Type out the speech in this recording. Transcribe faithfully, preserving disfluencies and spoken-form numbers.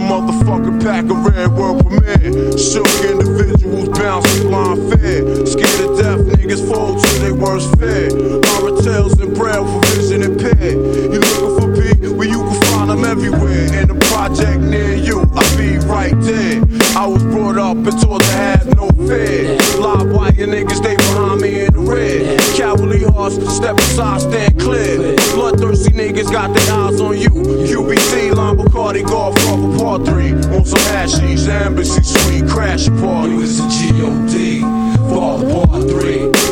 motherfucking pack of red world premiere. Shook individuals bouncing blind fear. Scared to death, niggas fall to their worst fear. Horror tales and braille for vision impaired. You looking for P? Well, you can find them everywhere. In the project near you, I be right there. I was brought up and taught to have no fear. Live wire niggas, they behind me in the red. Cowardly hearts, step aside, stand clear. Bloodthirsty niggas got their eyes on you. Q B C, Line Bacardi, Godfather Part three. On some hashish, the embassy suite, crash party. It was a G O D, Father Part three.